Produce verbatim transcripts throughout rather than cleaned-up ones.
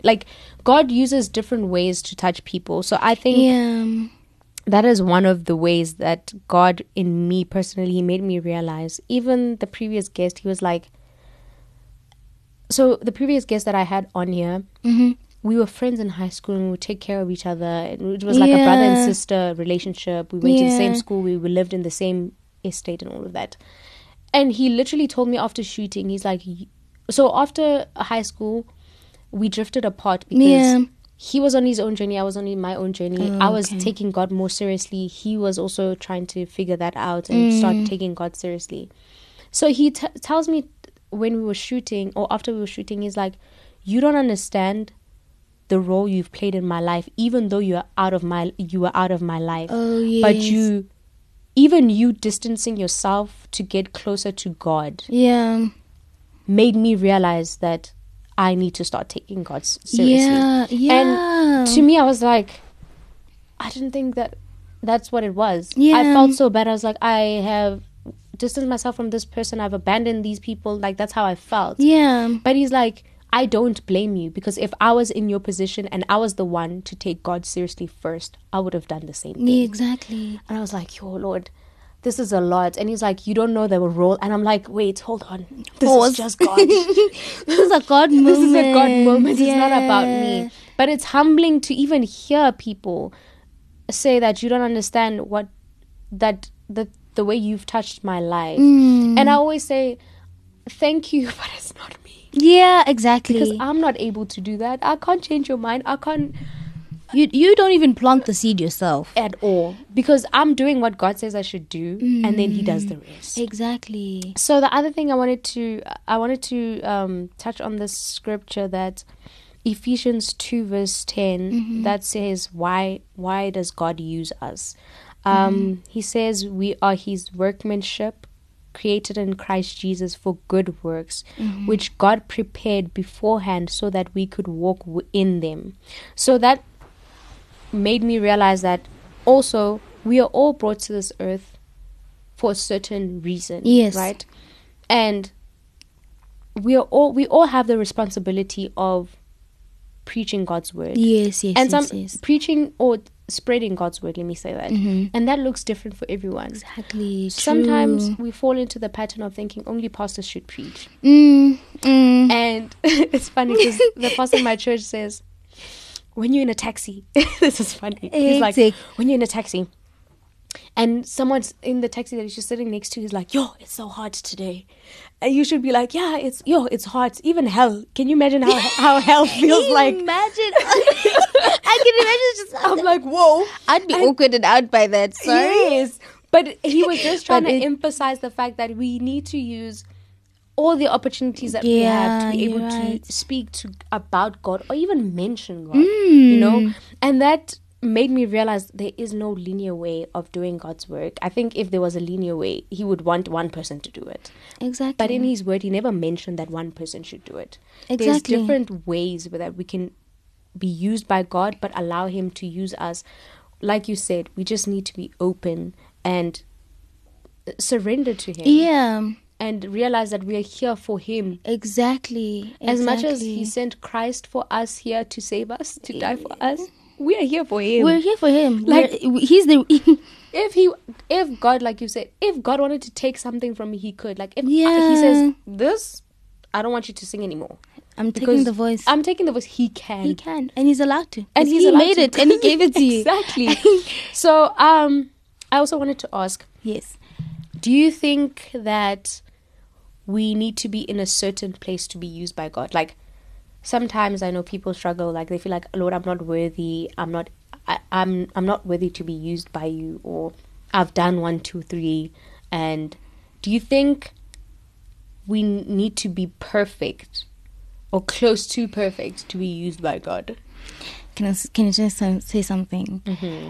like God uses different ways to touch people. So I think Yeah. that is one of the ways that God, in me personally, he made me realize. Even the previous guest, he was like, so the previous guest that I had on here, Mm-hmm. we were friends in high school and we would take care of each other. It was like a brother and Yeah. sister relationship. We went to the same Yeah. school. We, we lived in the same estate and all of that. And he literally told me after shooting, he's like, y- so after high school, we drifted apart because Yeah. he was on his own journey. I was on my own journey. Oh, I was okay. taking God more seriously. He was also trying to figure that out and start Mm. taking God seriously. So he t- tells me when we were shooting or after we were shooting, he's like, you don't understand the role you've played in my life, even though you are out of my you were out of my life. Oh, yes. But you, even you distancing yourself to get closer to God, Yeah. made me realize that I need to start taking God s- seriously. Yeah. Yeah. And to me, I was like, I didn't think that that's what it was. Yeah. I felt so bad. I was like, I have distanced myself from this person. I've abandoned these people. Like, that's how I felt. Yeah. But he's like, I don't blame you, because if I was in your position and I was the one to take God seriously first, I would have done the same thing. Yeah, exactly. And I was like, yo, Lord, this is a lot. And he's like, you don't know the role. And I'm like, wait, hold on. This Pause. is just God. This is a God moment. This is a God moment. It's not about Yeah. me. But it's humbling to even hear people say that you don't understand what, that the, the way you've touched my life. Mm. And I always say, thank you, but it's not me. Yeah, exactly. Because I'm not able to do that. I can't change your mind. I can't you you don't even plant the seed yourself. at all. Because I'm doing what God says I should do, and then he does the rest. Exactly. So the other thing I wanted to I wanted to um, touch on this scripture, that Ephesians two verse ten, Mm-hmm. that says, why why does God use us? Um, Mm-hmm. He says we are his workmanship, created in Christ Jesus for good works, Mm-hmm. which God prepared beforehand so that we could walk w- in them. So that made me realize that also we are all brought to this earth for a certain reason. Yes. Right? And we are all we all have the responsibility of preaching God's word. Yes, yes, and yes, some yes. preaching or spreading God's word, let me say that. Mhm. And that looks different for everyone. Exactly. Sometimes True. we fall into the pattern of thinking only pastors should preach. Mm, mm. And it's funny because the pastor in my church says, when you're in a taxi, this is funny. He's like, Hectic. when you're in a taxi and someone's in the taxi that you're sitting next to, he's like, yo, it's so hot today. And you should be like, yeah, it's, yo, it's hot. Even hell. Can you imagine how, how hell feels like? Imagine. I can imagine just. I'm like, whoa. I'd be I- awkwarded out by that. Sorry. Yes. But he was just trying But to it- emphasize the fact that we need to use all the opportunities that we Yeah, have to be able you're right. to speak to about God or even mention God, you know? And that made me realize there is no linear way of doing God's work. I think if there was a linear way, he would want one person to do it. Exactly. But in his word, he never mentioned that one person should do it. There's Exactly. different ways where that we can be used by God, but allow him to use us. Like you said, we just need to be open and surrender to him. Yeah. And realize that we are here for him. Exactly. As much as Exactly. he sent Christ for us here to save us, to die for us, we are here for him. We're here for him. Like- We're- he's the. if he if God, like you said, if God wanted to take something from me, he could. Like if Yeah. he says, this, I don't want you to sing anymore. I'm taking Because the voice. I'm taking the voice. He can. he can, and he's allowed to. And 'Cause he's he allowed made to. it, and he gave it to you. Exactly. So um I also wanted to ask, Yes. do you think that we need to be in a certain place to be used by God? Like sometimes I know people struggle, like they feel like, Lord, I'm not worthy, I'm not I, I'm I'm not worthy to be used by you, or I've done one, two, three. And do you think we need to be perfect or close to perfect to be used by God? Can I, can I just um, say something? Mm-hmm.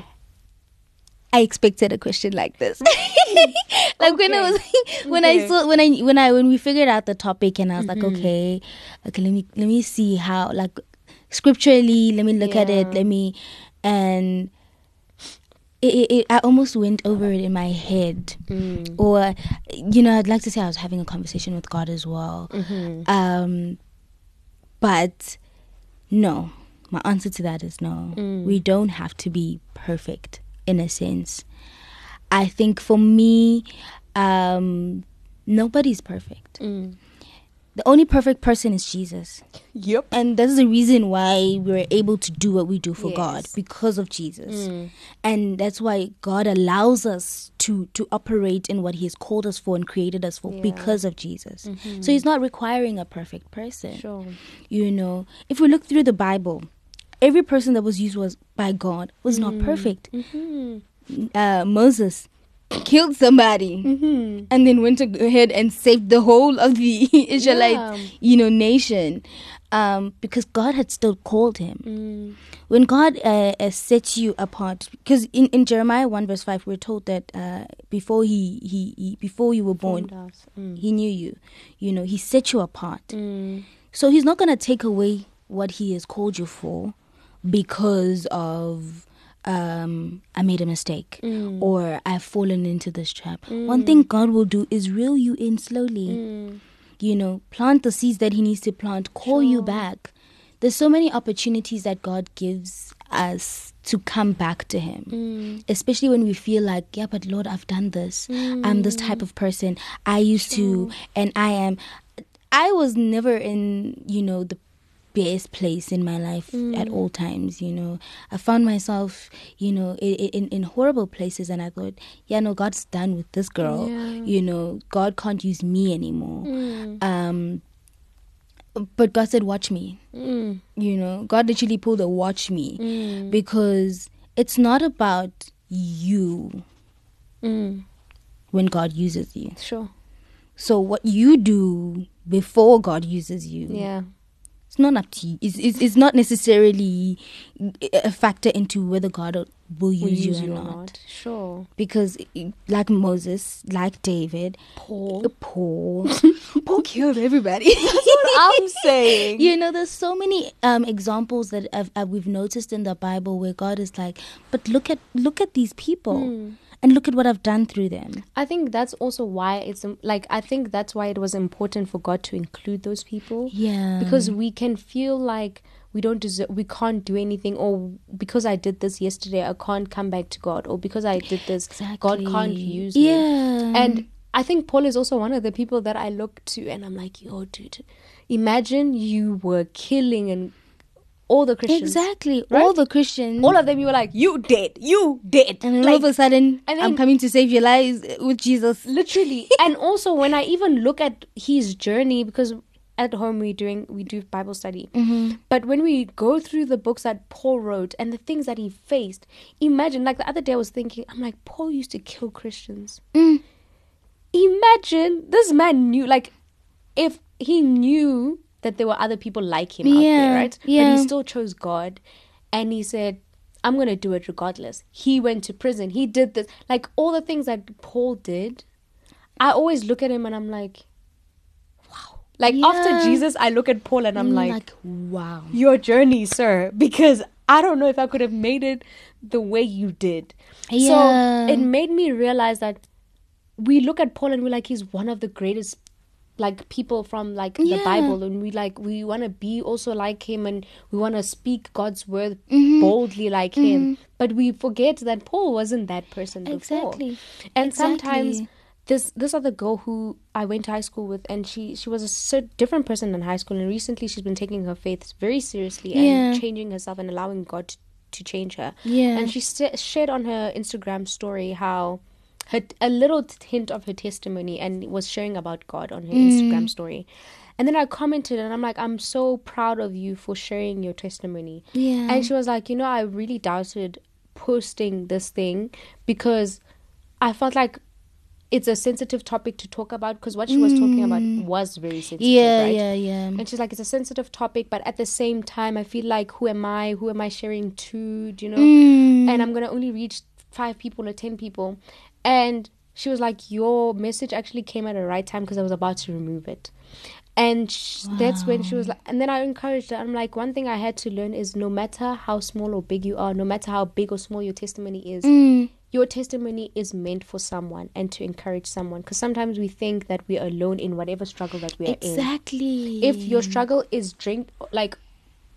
I expected a question like this. Like when I Okay. was when Okay. I saw when I when I when we figured out the topic, and I was Mm-hmm. like, okay, okay, let me let me see how, like, scripturally, let me look at it, Yeah. let me, and it, it, it I almost went over it in my head. Mm. Or, you know, I'd like to say I was having a conversation with God as well. Mm-hmm. Um, but No. My answer to that is no. Mm. We don't have to be perfect, in a sense. I think for me, um, nobody's perfect. Mm. The only perfect person is Jesus. Yep. And that's the reason why we're able to do what we do for Yes. God, because of Jesus. Mm. And that's why God allows us to, to operate in what He has called us for and created us for, Yeah. because of Jesus. Mm-hmm. So He's not requiring a perfect person. Sure. You know, if we look through the Bible, every person that was used was by God was Mm. not perfect. Mm-hmm. Uh, Moses killed somebody. Mm-hmm. And then went ahead and saved the whole of the Israelite, Yeah. you know, nation, um, because God had still called him. Mm. When God uh, uh, sets you apart, because in, in Jeremiah one verse five, we're told that uh, before he, he, he before you were born, Formed us. Mm. He knew you. You know, He set you apart. Mm. So He's not going to take away what He has called you for because of um, I made a mistake Mm. or I've fallen into this trap. Mm. One thing God will do is reel you in slowly. Mm. You know, plant the seeds that He needs to plant, call you Sure. back. There's so many opportunities that God gives us to come back to Him. Mm. Especially when we feel like, yeah, but Lord, I've done this. Mm. I'm this type of person. I used Sure. to, and I am. I was never in, you know, the best place in my life Mm. at all times. You know, I found myself, you know, in, in, in horrible places, and I thought, yeah, no, God's done with this girl. Yeah. You know, God can't use me anymore. Mm. Um, but God said, watch me. Mm. You know, God literally pulled a watch me, Mm. because it's not about you Mm. when God uses you. Sure. So what you do before God uses you, Yeah. it's not up to you. It's, it's, it's not necessarily a factor into whether God will Will use, use you or not. Sure. Because like Moses, like David, Paul. Paul, Paul killed everybody. That's what I'm saying. You know, there's so many um, examples that I've, uh, we've noticed in the Bible where God is like, but look at look at these people, Mm. and look at what I've done through them. I think that's also why it's um, like I think that's why it was important for God to include those people. Yeah, Because we can feel like we don't deserve, we can't do anything, or because I did this yesterday, I can't come back to God, or because I did this, God can't use me. Yeah, And I think Paul is also one of the people that I look to, and I'm like, yo, dude, imagine you were killing and all the Christians. exactly, right? all the Christians, All of them, you were like, you dead, you dead. and then like, all of a sudden, and I'm then- coming to save your lives with Jesus. Literally. And also when I even look at his journey, because at home we doing we do Bible study, Mm-hmm. but when we go through the books that Paul wrote and the things that he faced, imagine, like the other day I was thinking, I'm like, Paul used to kill Christians. Mm. Imagine this man knew, like, if he knew that there were other people like him out Yeah, there, right? yeah. But he still chose God, and he said, I'm going to do it regardless. He went to prison. He did this. Like, all the things that Paul did, I always look at him and I'm like, wow. Like, Yeah. after Jesus, I look at Paul and I'm Mm, like, wow. your journey, sir. Because I don't know if I could have made it the way you did. Yeah. So it made me realize that we look at Paul and we're like, he's one of the greatest, like, people from, like, the Yeah. Bible, and we like we want to be also like him, and we want to speak God's word Mhm. boldly like him, but we forget that Paul wasn't that person before. Exactly. And Exactly. sometimes this this other girl who I went to high school with, and she she was a so different person in high school, and recently she's been taking her faith very seriously and Yeah. changing herself and allowing God to, to change her. Yeah. And she sa- shared on her Instagram story how her a little hint of her testimony, and was sharing about God on her Mm. Instagram story. And then I commented and I'm like, I'm so proud of you for sharing your testimony. Yeah. And she was like, you know, I really doubted posting this thing because I felt like it's a sensitive topic to talk about, because what she was talking about was very sensitive, yeah, right? yeah, yeah. And she's like, it's a sensitive topic, but at the same time, I feel like, who am I? Who am I sharing to? Do you know? Mm. And I'm going to only reach five people or ten people. And she was like, your message actually came at the right time, because I was about to remove it. And sh- that's when she was like, and then I encouraged her. I'm like, one thing I had to learn is no matter how small or big you are, no matter how big or small your testimony is, Mm. your testimony is meant for someone and to encourage someone. Because sometimes we think that we're alone in whatever struggle that we are in. Exactly. If your struggle is drink, like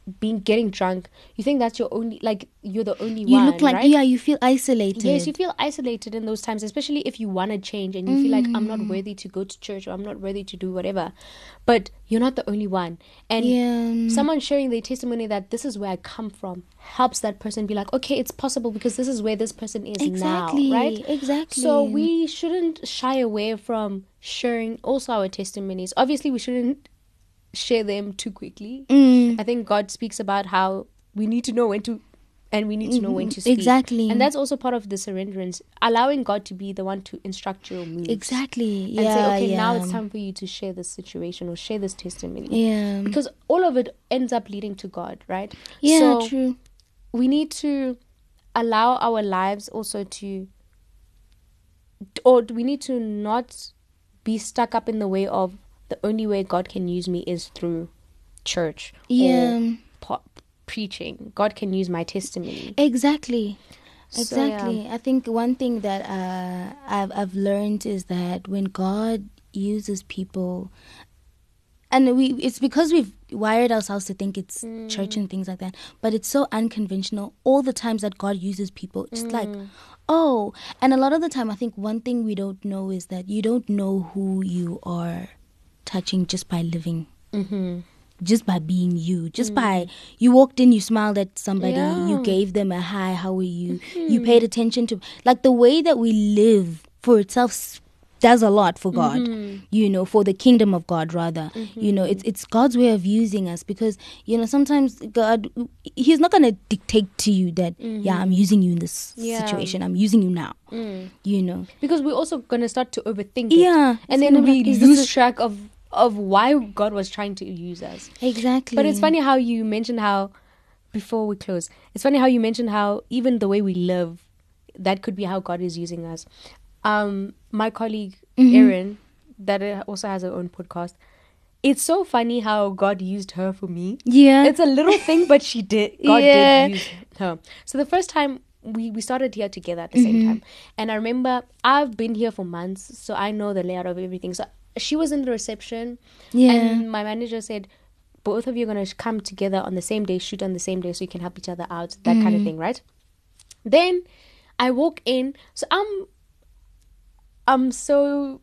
being getting drunk, you think that's your only, like you're the only You one. look like, right? yeah, you feel isolated. Yes, you feel isolated in those times, especially if you want to change and you feel like I'm not Mm. worthy to go to church or I'm not worthy to do whatever. But you're not the only one. And Yeah. someone sharing their testimony that this is where I come from helps that person be like, okay, it's possible because this is where this person is Exactly. now, right? Exactly. So we shouldn't shy away from sharing also our testimonies. Obviously, we shouldn't share them too quickly. Mm. I think God speaks about how we need to know when to, and we need to know when to speak. Exactly. And that's also part of the surrenderance, allowing God to be the one to instruct your moves. Exactly. Yeah. And say, okay, yeah. now it's time for you to share this situation or share this testimony. Yeah. Because all of it ends up leading to God, right? Yeah, so true. we need to allow our lives also to, or we need to not be stuck up in the way of the only way God can use me is through church Yeah. or po- preaching. God can use my testimony. Exactly. So, Exactly. yeah. I think one thing that uh, I've I've learned is that when God uses people, and we it's because we've wired ourselves to think it's Mm. church and things like that, but it's so unconventional. All the times that God uses people, it's like, Mm. oh, and a lot of the time, I think one thing we don't know is that you don't know who you are touching just by living. Mm-hmm. Just by being you, just by you walked in, you smiled at somebody, Yeah. you gave them a hi, how are you? You paid attention to, like, the way that we live for itself s- does a lot for God, Mhm. you know, for the kingdom of God rather. Mm-hmm. You know, it's it's God's way of using us because, you know, sometimes God, He's not going to dictate to you that, yeah, I'm using you in this Yeah. situation, I'm using you now, Mm. you know. Because we're also going to start to overthink it. Yeah. And it's then gonna be we like, is this lose a- track of, of why God was trying to use us. Exactly. But it's funny how you mentioned how, before we close, it's funny how you mentioned how even the way we live, that could be how God is using us. Um, my colleague, Mhm. Erin, that uh, also has her own podcast, it's so funny how God used her for me. Yeah. It's a little thing, but she did. God Yeah. did use her. So the first time we, we started here together at the same Mhm. time. And I remember I've been here for months, so I know the layout of everything. So she was in the reception. Yeah. And my manager said, both of you are going to come together on the same day, shoot on the same day so you can help each other out, that kind of Mm. thing, right? Then I walk in. So I'm, I'm so,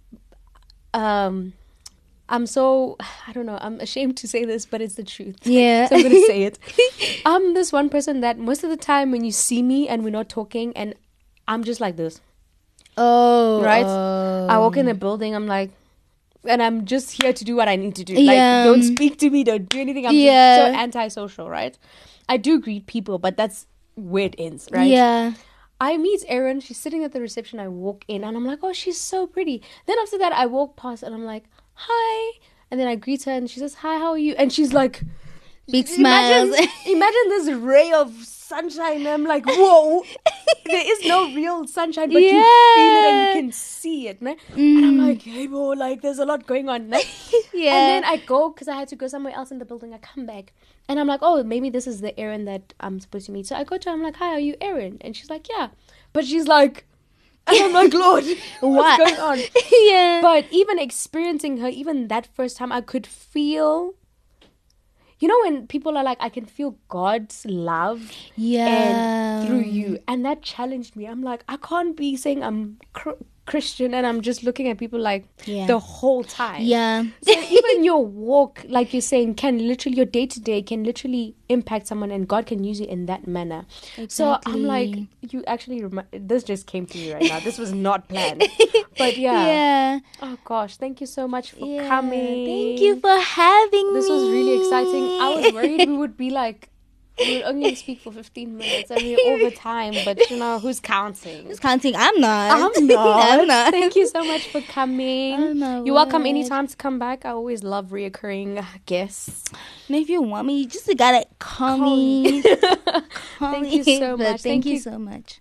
um, I'm so, I don't know, I'm ashamed to say this, but it's the truth. Yeah. So I'm going to say it. I'm this one person that most of the time when you see me and we're not talking and I'm just like this, Oh. right? oh. I walk in a building, I'm like, and I'm just here to do what I need to do. Yeah. Like, don't speak to me, don't do anything. I'm Yeah. just so antisocial, right? I do greet people, but that's where it ends, right? Yeah. I meet Erin. She's sitting at the reception. I walk in and I'm like, oh, she's so pretty. Then after that, I walk past and I'm like, hi. And then I greet her and she says, hi, how are you? And she's like, Big smiles. Imagine, imagine this ray of sunshine. And I'm like, whoa. There is no real sunshine, but you feel it and you can see it. Ne? And I'm like, hey, bro, like there's a lot going on. Ne? Yeah. And then I go, because I had to go somewhere else in the building. I come back and I'm like, oh, maybe this is the Erin that I'm supposed to meet. So I go to her, I'm like, hi, are you Erin? And she's like, yeah. But she's like, and I'm like, Lord, what's What? going on? Yeah. But even experiencing her, even that first time, I could feel, you know, when people are like, I can feel God's love yeah. and through you. And that challenged me. I'm like, I can't be saying I'm cr- Christian and I'm just looking at people like Yeah. the whole time. Yeah. So even your walk, like you're saying, can literally, your day to day can literally impact someone and God can use you in that manner. So I'm like, Exactly. you actually, remi- this just came to me right now. This was not planned. But yeah. Yeah. Oh gosh, thank you so much for Yeah. coming. Thank you for having This me. was really exciting. I was worried we would be like, we would only speak for fifteen minutes and we're over time, but you know, who's counting? Who's counting? I'm not. I'm not. I'm not. Thank you so much for coming. Oh, my You're welcome word. anytime to come back. I always love reoccurring guests. And if you want me, you just gotta call, Call me. me. Call Thank me. you so But much. Thank Thank you you. so much.